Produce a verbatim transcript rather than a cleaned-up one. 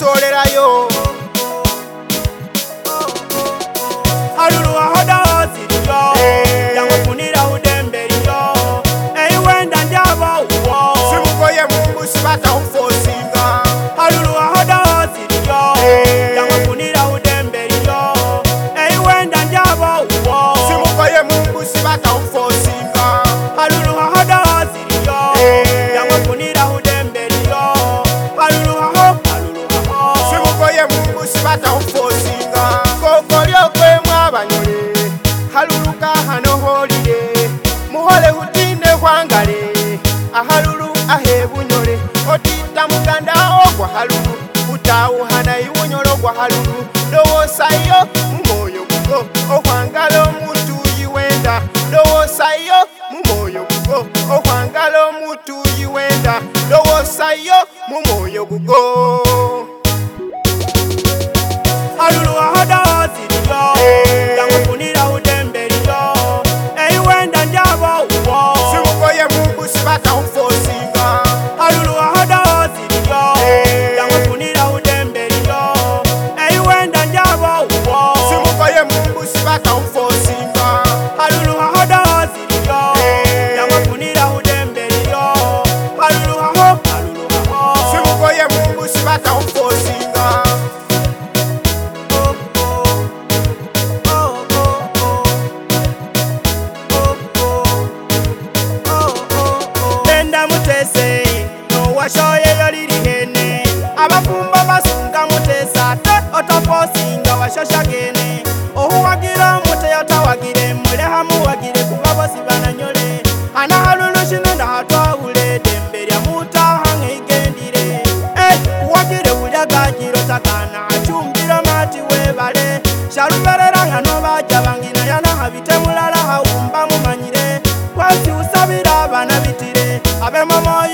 kusolerayo Halulu ahoda ziriyo Yango funira udemberiyo Ei wenda njaba uwo simugoye Mungu sibata umfosinga Halulu ahoda ziriyo Yango funira udemberiyo Ei wenda njaba uwo simugoye Mungu sibata umfosinga Halulu ahoda ziriyo Yango funira udemberiyo Halulu aho Halulu aho simugoye Mungu sibata umfosinga kokolyo kwe mwabanyole haluluka hano holide muhole hutinde hwangale ahalulu ahebunyole otita muganda ogwa halulu utawuhana iwunyolo gwa halulu lowosayo mumoyo gugo ohwangala omuntu yiwenda lowosayo mumoyo gugo ohwangala omuntu yiwenda lowosayo mumoyo gugo Halulu ahoda ziriyo Yango funira udemberiyo Ei wenda njaba uwo simugoye Mungu sibata umfosinga Halulu ahoda ziriyo Yango funira udemberiyo Ei wenda njaba uwo simugoye Mungu sibata umfosinga Halulu ahoda ziriyo Yango funira udemberiyo Halulu aho Halulu aho simugoye Mungu sibata umfosinga Nenda mutese no washoye yoliri hene abafumba basunga mutesa te otoposinga washosha gene ohuwagira mute yotawagire mule hamu wagire kuba bosi bananyole ana halulu shinenda hatwawule demberya muta hange igendire eh wagire ulya gajiro takana achumbira mati webale sharuberera ngano baja bangina yana habite mulala haumba mumanyire wasi usabira bana bitire abe mama